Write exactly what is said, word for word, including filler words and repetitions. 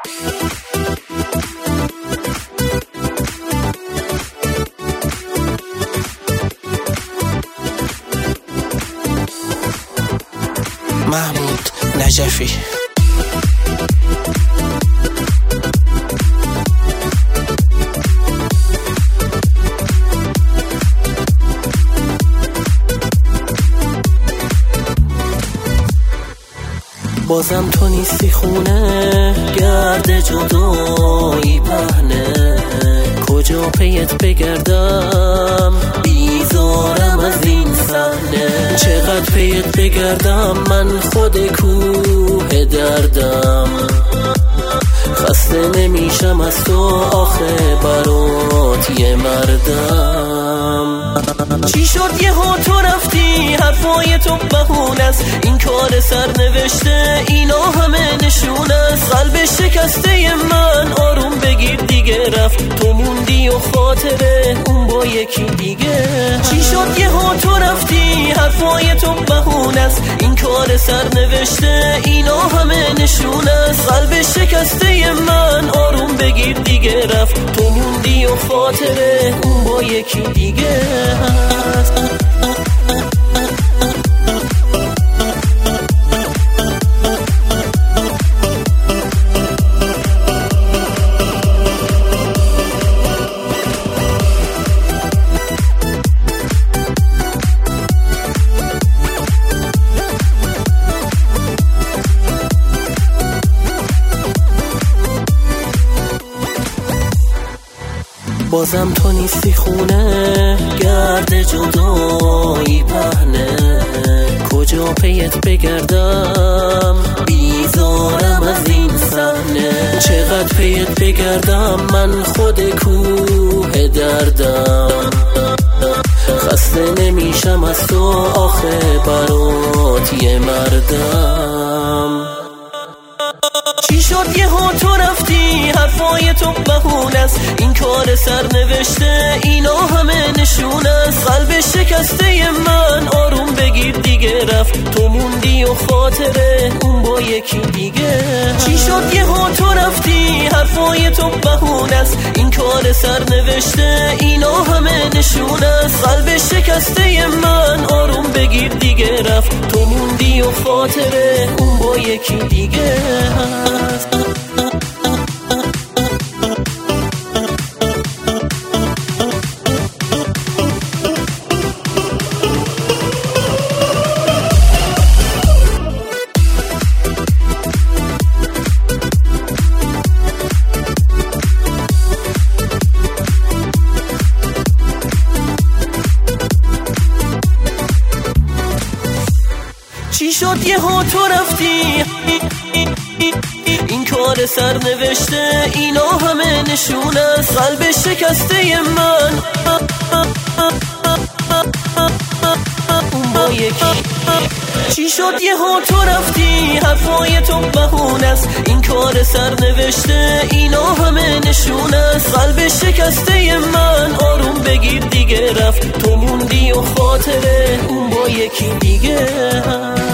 محمود نجفی. بازم تو نیستی خونه، گرد جدایی پهنه، کجا پیت بگردم بیزارم از این صحنه، چقدر پیت بگردم من خود کوه دردم، خسته نمیشم از تو آخه برات یه مردم. چی شد یه ها تو رفتی، حرفای تو بهونه است، این کار سرنوشته اینا همه نشونه است، قلب شکسته من آروم بگیر دیگه رفت، تو موندی و خاطره اون با یکی دیگه. چی شد یه ها تو رفتی، حرفای تو بهونه است، این کار سرنوشته اینا همه نشونه است، قلب شکسته من آروم بگیر دیگه رفت، تو موندی و خاطره اون با یکی دیگه هست. بازم تو نیستی خونه، گرد جدایی پهنه، کجا پیت بگردم بیزارم از این صحنه، چقدر پیت بگردم من خود کوه دردم، خسته نمیشم از تو آخه برات یه مردم. چی شد یه ها تو رفتی، حرفای تو بهونه است، این کار سرنوشته اینا همه نشونه است، قلب شکسته من آروم بگیر دیگه رفت، تو موندی و خاطره اون با یکی دیگه. چی شد یه ها تو رفتی، حرفای تو بهونه است، این کار سرنوشته اینا همه نشونه است، قلب شکسته من آروم بگیر دیگه رفت، تو موندی و خاطره اون با یکی دیگه هست. چی شد یه ها تو رفتی، این کار سرنوشته اینا همه نشونه است، قلب شکسته من اون با یکی. چی شد یه ها تو رفتی، حرفای تو بهونه است، این کار سرنوشته اینا همه نشونه است، قلب شکسته من آروم بگیر دیگه رفت، تو موندی و خاطره اون با یکی دیگه.